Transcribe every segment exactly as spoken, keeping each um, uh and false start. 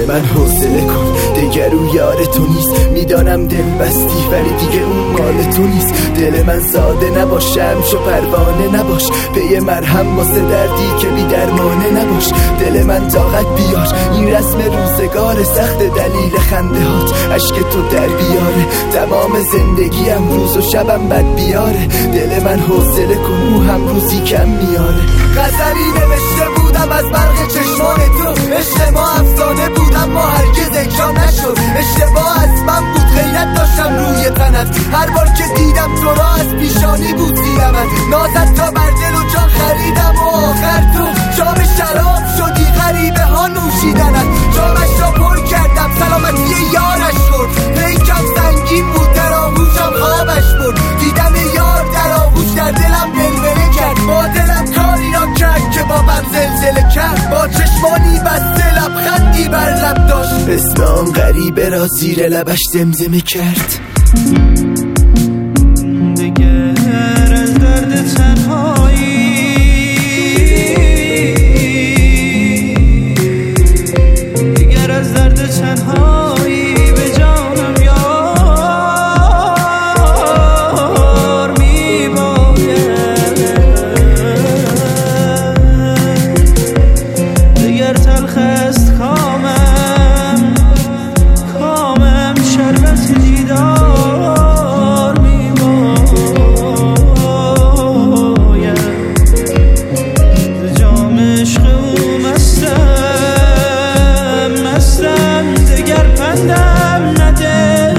من حوصله کن دیگه رو یار تو نیست. میدانم دل بستی ولی دیگه اون مال تو نیست. دل من ساده نباش، شمش و پروانه نباش، پی مرهم واسه دردی که بی درمانه نباش. دل من طاقت بیار، این رسم روزگار سخت، دلیل خنده هات عشق تو در بیاره. تمام زندگیم روز و شبم بد بیاره. دل من حوصله کن او هم روزی کم میاره. غزلی نوشته بودم از برق چشمان تو، عشق ما افسانه بود اما هرگز اجرا نشد. اشتباه از من بود، غیرت داشتم روی تنت، هر بار که دیدم تو را از پیشانی بوسیدم. نازت تا بر دل و جان خریدم و آخر تو جام شراب شدی، غریبه ها نوشیدنت. جامش را پر کردم، سلامتی یارش برد، پیکم سنگین بود در آغوشم خوابش برد. دیدم یار در آغوش در دلم ولوله کرد، با دلم کاری را کرد که بابم زلزله کرد. با چشمانی بسته لبخندی بر لب داشت، اسمم غریبه را زیر لبش زمزمه کرد. دگر از درد تنهایی دگر از درد تنهایی به جانم یار میباید. دگر تلخ است کامم، کامم شربت دیدار میباید. جام عشق او مستم، مستم دگر پندم نده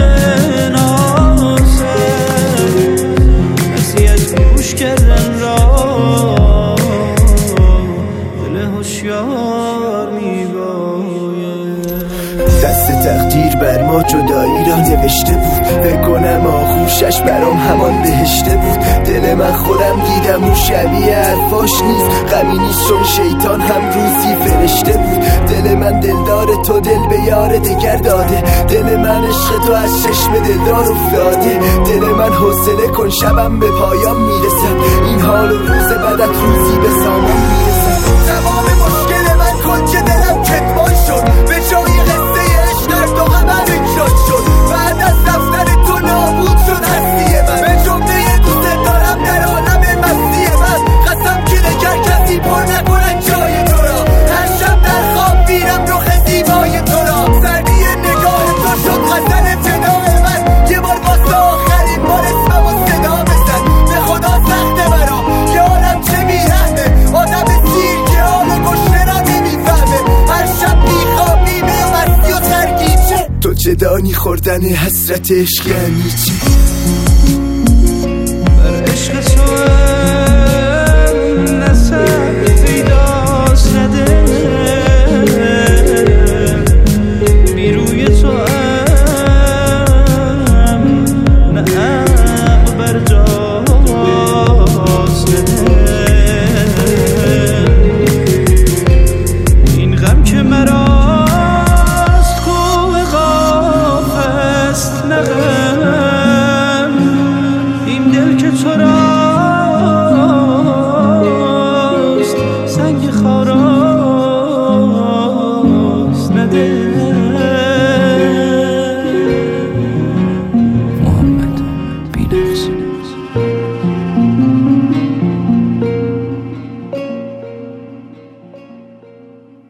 نازم، نصیحت گوش کردن را دل هوشیار میباید. دست تقدیر بر ما جدایی را نوشته بود، بکنم آغوشش برام همان بهشته بود. دل من خودم دیدم اون شبیه حرفاش نیست، غمی نیست چون شیطان هم روزی فرشته بود. دل من دلدار تو دل به یار دگر داده، دل من عشق تو از چشم دلدار افتاده. دل من حوصله کن شبم به پایان میرسد، این حال و روز بعدت روزی به سامان میرسد. تمام مشکل من کن که دلم کتمان شد، به جای قصه عشق در تو غمم اجراد شد. بعد از رفتن تو نابود شد هستی من، به جمله دوست دارم در عالم مستی من. قسم که دگر کسی پر نکنن جای تو را، هر شب در خواب دیرم رخ زیبای تو را. سردی نگاه تو شد غزل فدای من، یه بار واسه آخرین بار اسمم و صدا بزن. به خدا سخته برا یارم چه بیرحمه، آدم سیر که حال گشنه را نمیفهمه. هر شب بیخوابی به مستی و ترگیچه، تو چه دانی خوردن حسرت عشق یعنی چی؟ بر عشق تو نسب پیداست نده، بی روی تو هم نه عقل بر جاست نده. این غم که مراست کوه قاف است نه غم، این دل که تو راست سنگ خاراست نده. محمد بی‌نقص.